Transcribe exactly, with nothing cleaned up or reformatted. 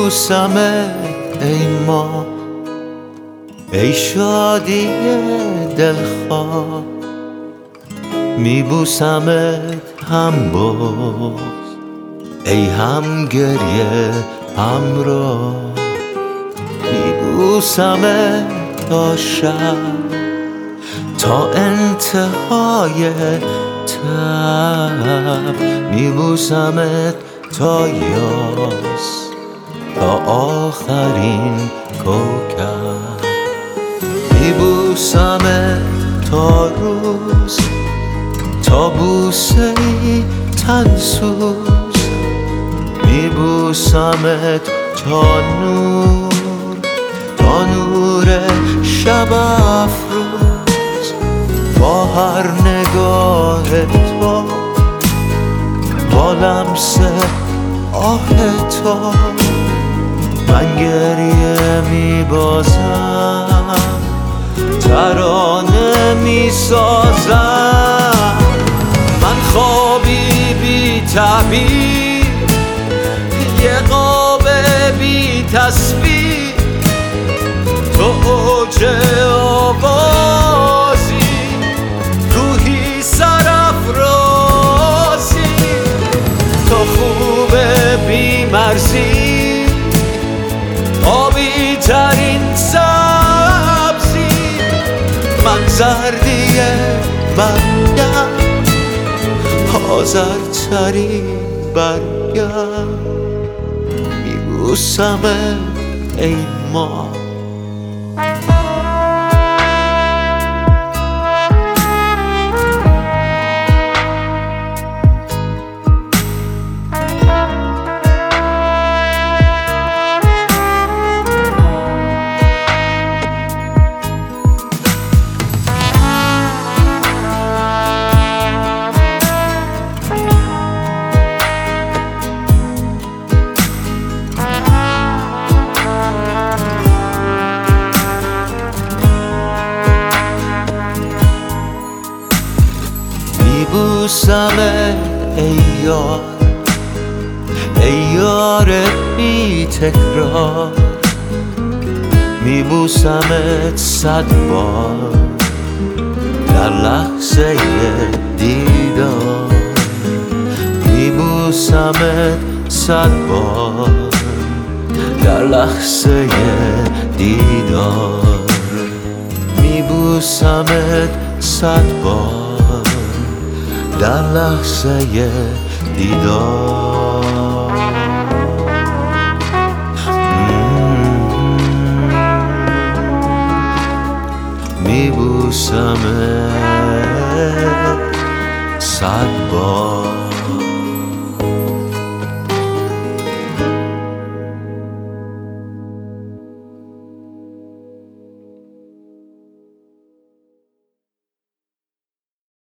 میبوسمت ای ما، ای شادی دلخواه، میبوسمت هم باز ای هم گریه همراه، میبوسمت تا شب تا انتهای تب، میبوسمت تا یاس تا آخرین کوکب، میبوسمت تا روز تا بوسه ای تن سوز، میبوسمت تا نور تا نور شب افروز، با هر نگاه تو با لمس آه تو من گریه میبازم، ترانه میسازم. من خوابی بی تعبیر، یه قاب بی تصویر، تو اوج آوازی، روحی سرافرازی، تو خوب بی مرزی، آبی ترین سبزی، من زردی مریم، آذرترین برگم، میبوسمت ای ما. میبوسمت ای یار، ای یار بی تکرار، میبوسمت صد بار در لحظه دیدار، میبوسمت صد بار در لحظه دیدار، میبوسمت صد بار در لحظه دیدار. میبوسمت صد بار